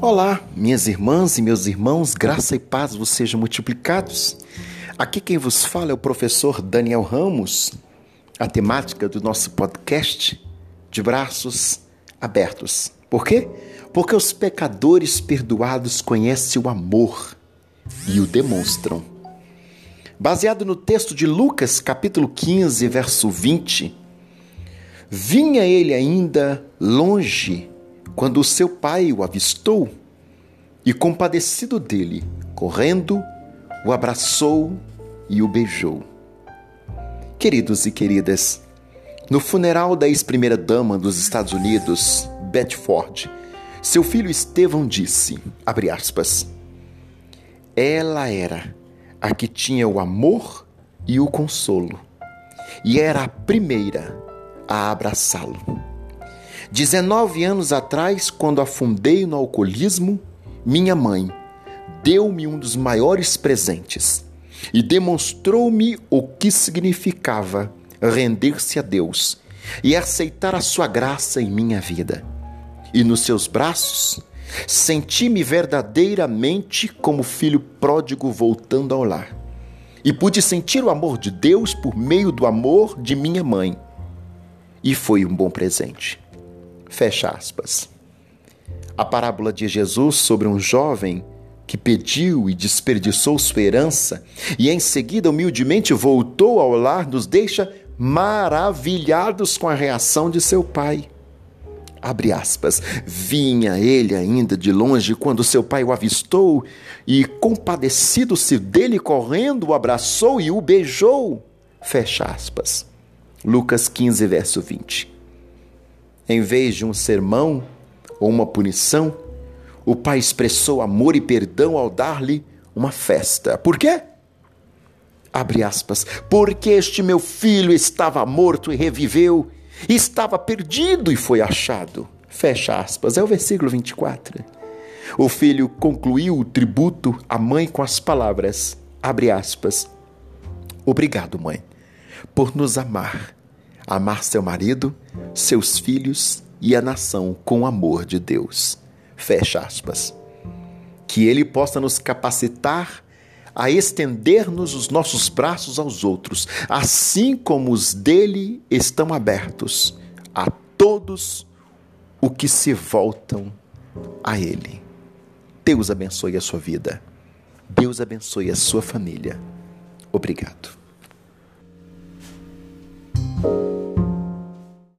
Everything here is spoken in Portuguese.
Olá, minhas irmãs e meus irmãos, graça e paz vos sejam multiplicados. Aqui quem vos fala é o professor Daniel Ramos. A temática do nosso podcast, de braços abertos. Por quê? Porque os pecadores perdoados conhecem o amor e o demonstram. Baseado no texto de Lucas, capítulo 15, verso 20, vinha ele ainda longe quando o seu pai o avistou e, compadecido dele, correndo, o abraçou e o beijou. Queridos e queridas, no funeral da ex-primeira-dama dos Estados Unidos, Betty Ford, seu filho Estevão disse, abre aspas, ela era a que tinha o amor e o consolo, e era a primeira a abraçá-lo. 19 anos atrás, quando afundei no alcoolismo, minha mãe deu-me um dos maiores presentes e demonstrou-me o que significava render-se a Deus e aceitar a sua graça em minha vida. E nos seus braços, senti-me verdadeiramente como filho pródigo voltando ao lar. E pude sentir o amor de Deus por meio do amor de minha mãe. E foi um bom presente. Fecha aspas. A parábola de Jesus sobre um jovem que pediu e desperdiçou sua herança e em seguida humildemente voltou ao lar nos deixa maravilhados com a reação de seu pai. Abre aspas, vinha ele ainda de longe quando seu pai o avistou e, compadecido-se dele, correndo, o abraçou e o beijou. Fecha aspas. Lucas 15, verso 20. Em vez de um sermão ou uma punição, o pai expressou amor e perdão ao dar-lhe uma festa. Por quê? Abre aspas, porque este meu filho estava morto e reviveu, estava perdido e foi achado. Fecha aspas, é o versículo 24. O filho concluiu o tributo à mãe com as palavras, abre aspas, obrigado, mãe, por nos amar seu marido, seus filhos e a nação com o amor de Deus. Fecha aspas. Que Ele possa nos capacitar a estender-nos os nossos braços aos outros, assim como os dele estão abertos a todos os que se voltam a Ele. Deus abençoe a sua vida. Deus abençoe a sua família. Obrigado.